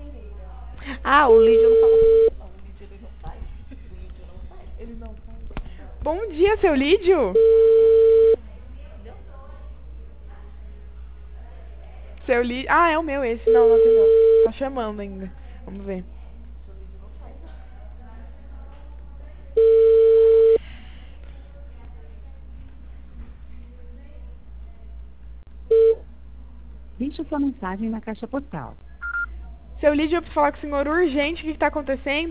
Ah, o Lídio não fala comigo, não. O Lídio ele não sai. O Lídio não sai. Ele não sai. Bom dia, seu Lídio. Seu Lídio. Ah, é o meu esse. Não, não tem não. Tá chamando ainda. Vamos ver. Deixe sua mensagem na caixa postal. Seu Lídio, eu preciso falar com o senhor urgente. O que tá acontecendo?